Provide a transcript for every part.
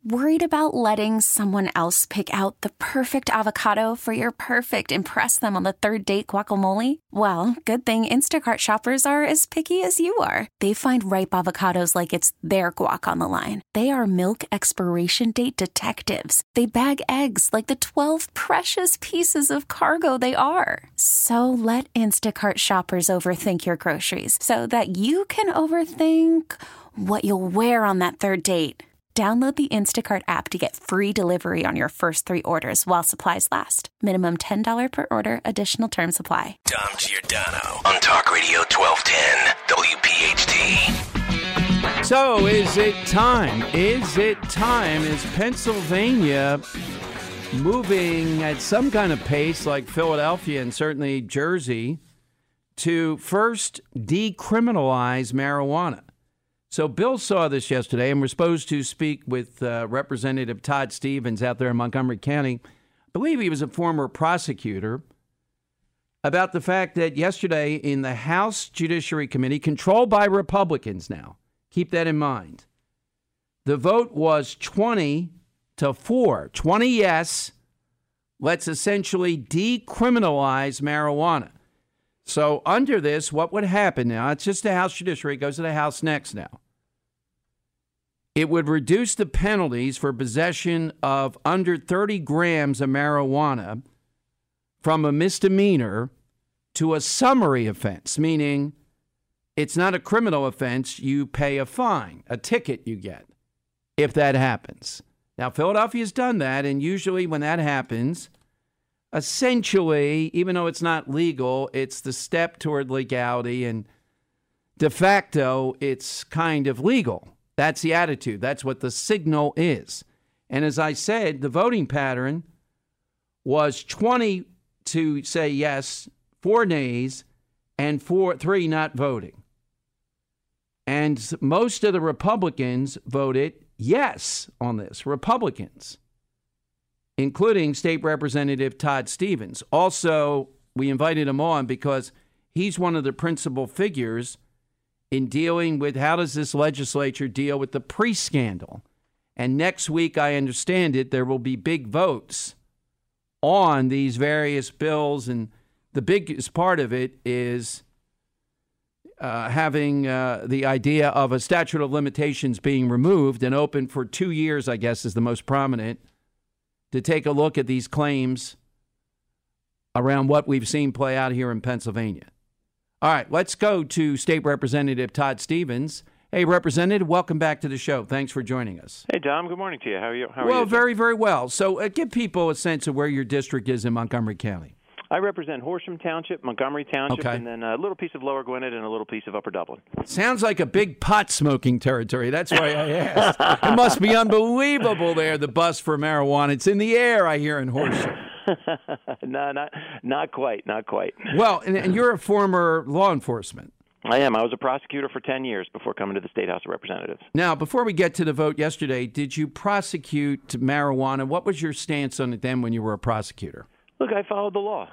Worried about letting someone else pick out the perfect avocado for your perfect impress them on the third date guacamole? Well, good thing Instacart shoppers are as picky as you are. They find ripe avocados like it's their guac on the line. They are milk expiration date detectives. They bag eggs like the 12 precious pieces of cargo they are. So let Instacart shoppers overthink your groceries so that you can overthink what you'll wear on that third date. Download the Instacart app to get free delivery on your first 3 orders while supplies last. Minimum $10 per order. Additional terms apply. Dom Giordano on Talk Radio 1210 WPHT. So is it time? Is Pennsylvania moving at some kind of pace like Philadelphia and certainly Jersey to first decriminalize marijuana? So Bill saw this yesterday, and we're supposed to speak with Representative Todd Stevens out there in Montgomery County. I believe he was a former prosecutor, about the fact that yesterday in the House Judiciary Committee, controlled by Republicans now, keep that in mind, the vote was 20-4. 20 yes, let's essentially decriminalize marijuana. So under this, what would happen now? It's just the House Judiciary. It goes to the House next now. It would reduce the penalties for possession of under 30 grams of marijuana from a misdemeanor to a summary offense, meaning it's not a criminal offense. You pay a fine, a ticket you get, if that happens. Now, Philadelphia's done that, and usually when that happens, essentially, even though it's not legal, it's the step toward legality, and de facto, it's kind of legal. That's the attitude. That's what the signal is. And as I said, the voting pattern was 20 to say yes, 4 nays, and 3 not voting. And most of the Republicans voted yes on this, Republicans, including State Representative Todd Stevens. Also, we invited him on because he's one of the principal figures in dealing with how does this legislature deal with the pre-scandal. And next week, I understand it, there will be big votes on these various bills. And the biggest part of it is having the idea of a statute of limitations being removed and open for 2 years, I guess, is the most prominent, to take a look at these claims around what we've seen play out here in Pennsylvania. All right, let's go to State Representative Todd Stevens. Hey, Representative, welcome back to the show. Thanks for joining us. Hey, Dom. Good morning to you. How are you? Well, very, very well. So give people a sense of where your district is in Montgomery County. I represent Horsham Township, Montgomery Township, okay, and then a little piece of Lower Gwinnett and a little piece of Upper Dublin. Sounds like a big pot-smoking territory. That's why I asked. It must be unbelievable there, the bust for marijuana. It's in the air, I hear, in Horsham. No, not quite. Well, and you're a former law enforcement. I am. I was a prosecutor for 10 years before coming to the State House of Representatives. Now, before we get to the vote yesterday, did you prosecute marijuana? What was your stance on it then when you were a prosecutor? Look, I followed the law,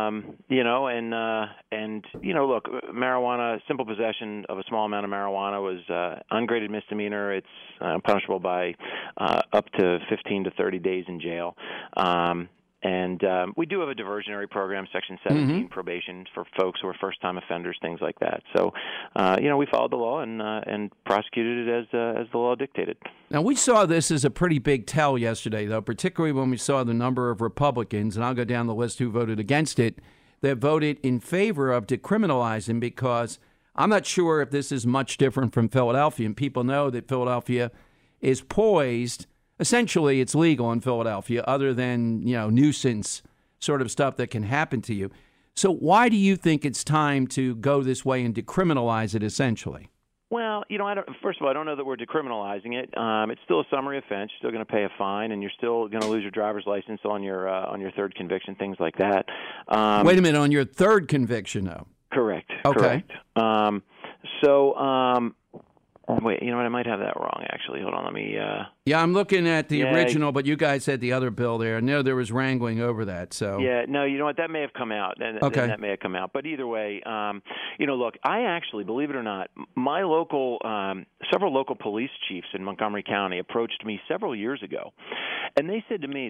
look, marijuana, simple possession of a small amount of marijuana was ungraded misdemeanor. It's punishable by up to 15 to 30 days in jail. And we do have a diversionary program, Section 17 probation for folks who are first-time offenders, things like that. So, we followed the law and prosecuted it as the law dictated. Now, we saw this as a pretty big tell yesterday, though, particularly when we saw the number of Republicans, and I'll go down the list who voted against it, that voted in favor of decriminalizing, because I'm not sure if this is much different from Philadelphia, and people know that Philadelphia is poised. Essentially, it's legal in Philadelphia, other than, nuisance sort of stuff that can happen to you. So why do you think it's time to go this way and decriminalize it, essentially? Well, first of all, I don't know that we're decriminalizing it. It's still a summary offense. You're still going to pay a fine, and you're still going to lose your driver's license on your third conviction, things like that. Wait a minute, on your third conviction, though? Correct. Okay. Correct. Wait, you know what? I might have that wrong, actually. Hold on, let me... Yeah, I'm looking at the original, but you guys had the other bill there. I know there was wrangling over that. So yeah, no, you know what? That may have come out. Okay. That may have come out. But either way, look, I actually, believe it or not, my local, several local police chiefs in Montgomery County approached me several years ago, and they said to me,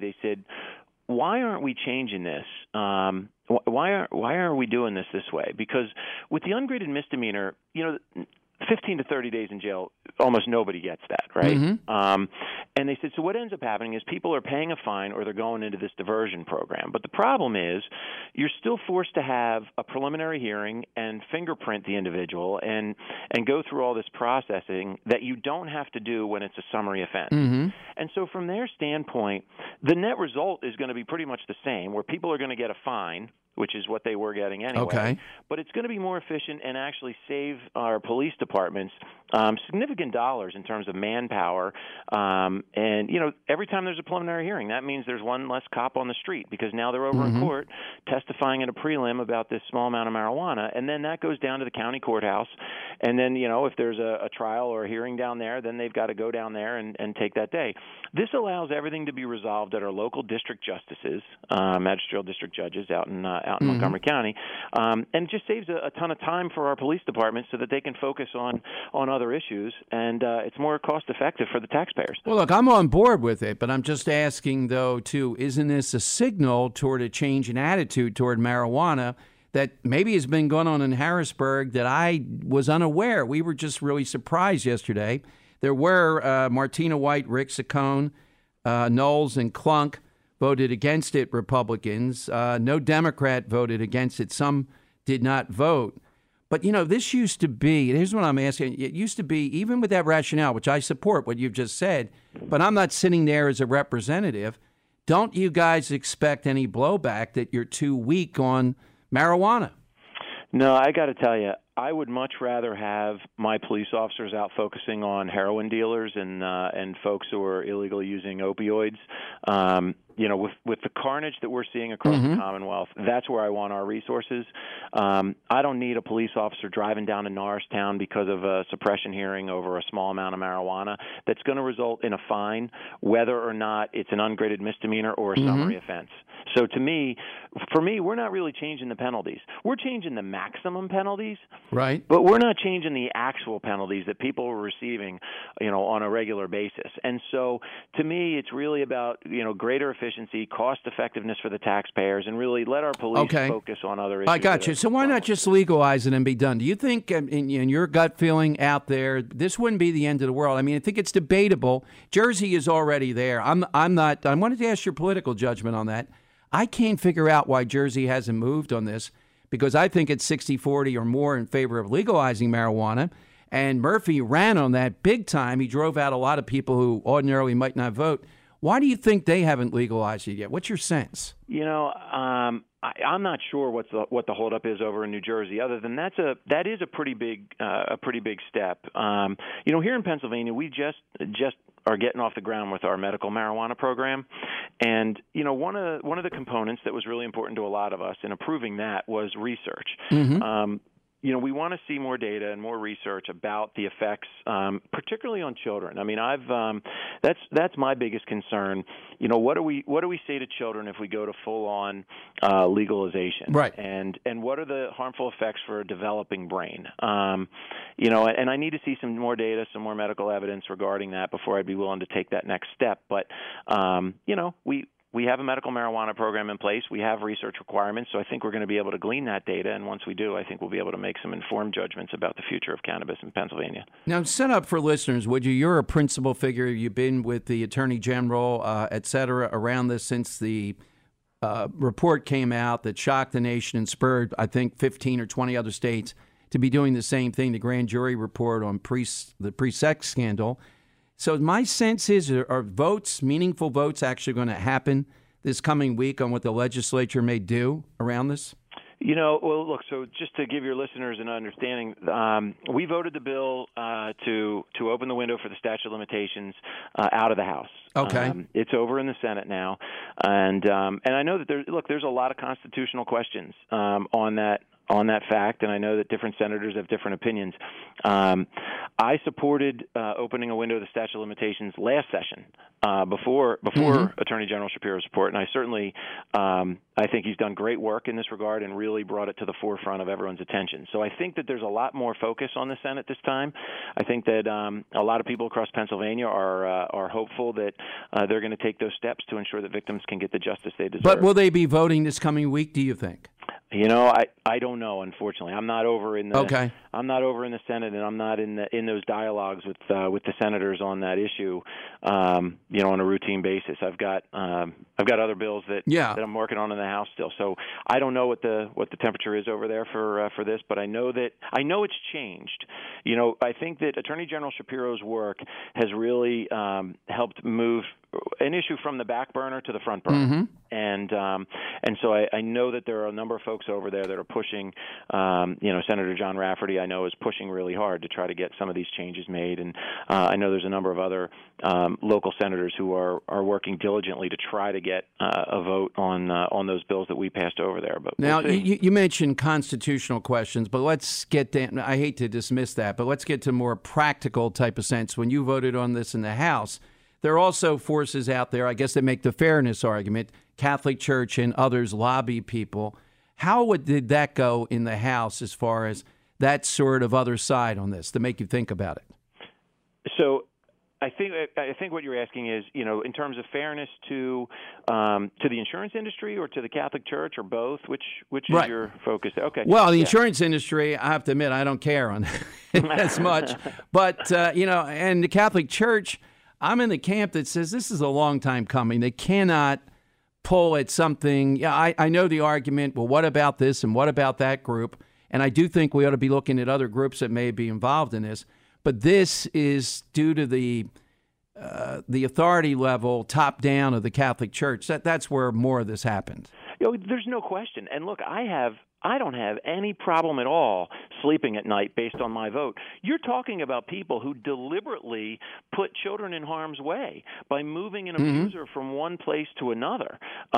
why aren't we changing this? Why are we doing this way? Because with the ungraded misdemeanor, 15 to 30 days in jail, almost nobody gets that, right? Mm-hmm. And they said, so what ends up happening is people are paying a fine or they're going into this diversion program. But the problem is you're still forced to have a preliminary hearing and fingerprint the individual and go through all this processing that you don't have to do when it's a summary offense. Mm-hmm. And so from their standpoint, the net result is going to be pretty much the same, where people are going to get a fine, which is what they were getting anyway. Okay. But it's going to be more efficient and actually save our police departments significant dollars in terms of manpower. And, every time there's a preliminary hearing, that means there's one less cop on the street because now they're over in court testifying at a prelim about this small amount of marijuana. And then that goes down to the county courthouse. And then, if there's a trial or a hearing down there, then they've got to go down there and take that day. This allows everything to be resolved at our local district justices, magisterial district judges out in Montgomery County, and just saves a ton of time for our police departments so that they can focus on other issues, and it's more cost-effective for the taxpayers. Well, look, I'm on board with it, but I'm just asking, though, too, isn't this a signal toward a change in attitude toward marijuana that maybe has been going on in Harrisburg that I was unaware? We were just really surprised yesterday. There were Martina White, Rick Saccone, Knowles, and Klunk voted against it, Republicans. No Democrat voted against it. Some did not vote. But, this used to be, here's what I'm asking. It used to be, even with that rationale, which I support what you've just said, but I'm not sitting there as a representative. Don't you guys expect any blowback that you're too weak on marijuana? No, I got to tell you, I would much rather have my police officers out focusing on heroin dealers and folks who are illegally using opioids. With the carnage that we're seeing across the Commonwealth, that's where I want our resources. I don't need a police officer driving down to Norristown because of a suppression hearing over a small amount of marijuana that's going to result in a fine, whether or not it's an ungraded misdemeanor or a summary offense. So for me, we're not really changing the penalties. We're changing the maximum penalties, right? But we're not changing the actual penalties that people are receiving, on a regular basis. And so, to me, it's really about greater efficiency, cost effectiveness for the taxpayers, and really let our police focus on other issues. I got you. So why not just legalize it and be done? Do you think, in your gut feeling out there, this wouldn't be the end of the world? I mean, I think it's debatable. Jersey is already there. I'm not. I wanted to ask your political judgment on that. I can't figure out why Jersey hasn't moved on this, because I think it's 60-40 or more in favor of legalizing marijuana. And Murphy ran on that big time. He drove out a lot of people who ordinarily might not vote. Why do you think they haven't legalized it yet? What's your sense? I'm not sure what the holdup is over in New Jersey. Other than that is a pretty big step. Here in Pennsylvania, we just are getting off the ground with our medical marijuana program, and one of the components that was really important to a lot of us in approving that was research. We want to see more data and more research about the effects, particularly on children. I mean, that's my biggest concern. What do we say to children if we go to full-on legalization? Right. And what are the harmful effects for a developing brain? And I need to see some more data, some more medical evidence regarding that before I'd be willing to take that next step. But we have a medical marijuana program in place. We have research requirements, so I think we're going to be able to glean that data. And once we do, I think we'll be able to make some informed judgments about the future of cannabis in Pennsylvania. Now, set up for listeners, would you? You're a principal figure. You've been with the Attorney General, et cetera, around this since the report came out that shocked the nation and spurred, I think, 15 or 20 other states to be doing the same thing, the grand jury report on the pre-sex scandal. So my sense is, are votes, meaningful votes, actually going to happen this coming week on what the legislature may do around this? Well, look, so just to give your listeners an understanding, we voted the bill to open the window for the statute of limitations out of the House. Okay. It's over in the Senate now. And I know that there's a lot of constitutional questions on that on that fact, and I know that different senators have different opinions. I supported opening a window of the statute of limitations last session before Attorney General Shapiro's report, and I certainly I think he's done great work in this regard and really brought it to the forefront of everyone's attention. So I think that there's a lot more focus on the Senate this time. I think that a lot of people across Pennsylvania are hopeful that they're going to take those steps to ensure that victims can get the justice they deserve. But will they be voting this coming week, do you think? You know, I don't know. Unfortunately, I'm not over in the Senate, and I'm not in those dialogues with the senators on that issue. On a routine basis. I've got other bills that I'm working on in the House still. So I don't know what the temperature is over there for this, but I know it's changed. You know, I think that Attorney General Shapiro's work has really helped move an issue from the back burner to the front burner, and so I know that there are a number of folks over there that are pushing. Senator John Rafferty, I know, is pushing really hard to try to get some of these changes made, and I know there's a number of other local senators who are working diligently to try to get a vote on those bills that we passed over there. But now you mentioned constitutional questions, but let's get down. I hate to dismiss that, but let's get to more practical type of sense. When you voted on this in the House, there are also forces out there, I guess, that make the fairness argument. Catholic Church and others lobby people. How did that go in the House as far as that sort of other side on this to make you think about it? So I think what you're asking is, in terms of fairness to the insurance industry or to the Catholic Church or both, which is your focus? Okay. Well, the insurance industry, I have to admit, I don't care on as much. But, and the Catholic Church, I'm in the camp that says this is a long time coming. They cannot pull at something. Yeah, I know the argument, well, what about this and what about that group? And I do think we ought to be looking at other groups that may be involved in this. But this is due to the authority level, top down of the Catholic Church. That's where more of this happened. There's no question. And look, I don't have any problem at all sleeping at night based on my vote. You're talking about people who deliberately put children in harm's way by moving an abuser from one place to another.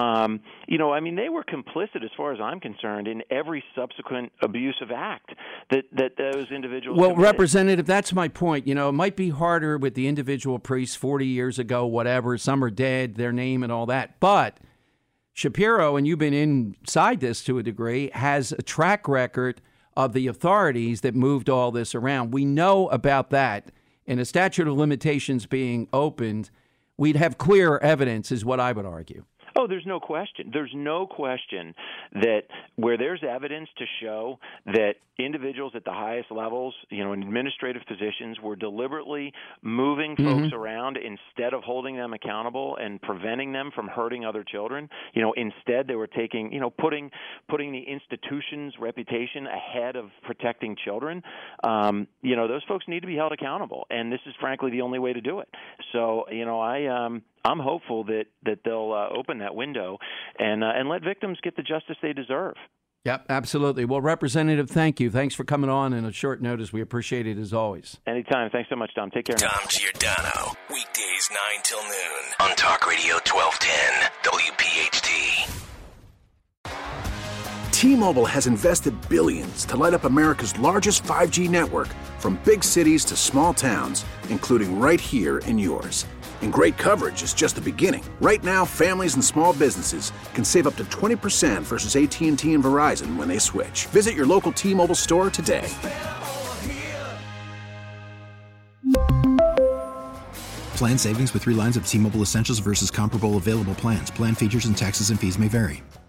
They were complicit, as far as I'm concerned, in every subsequent abusive act that those individuals committed. Representative, that's my point. It might be harder with the individual priests 40 years ago, whatever. Some are dead, their name and all that. But Shapiro, and you've been inside this to a degree, has a track record of the authorities that moved all this around. We know about that. And a statute of limitations being opened, we'd have clearer evidence, is what I would argue. Oh, there's no question. There's no question that where there's evidence to show that individuals at the highest levels, in administrative positions, were deliberately moving folks around instead of holding them accountable and preventing them from hurting other children. Instead they were taking, putting the institution's reputation ahead of protecting children. Those folks need to be held accountable, and this is frankly the only way to do it. So, I'm hopeful that they'll open that window and let victims get the justice they deserve. Yep, absolutely. Well, Representative, thank you. Thanks for coming on in a short notice. We appreciate it as always. Anytime. Thanks so much, Tom. Take care. Tom Giordano, weekdays 9 till noon on Talk Radio 1210 WPHT. T-Mobile has invested billions to light up America's largest 5G network, from big cities to small towns, including right here in yours. And great coverage is just the beginning. Right now, families and small businesses can save up to 20% versus AT&T and Verizon when they switch. Visit your local T-Mobile store today. Plan savings with 3 lines of T-Mobile Essentials versus comparable available plans. Plan features and taxes and fees may vary.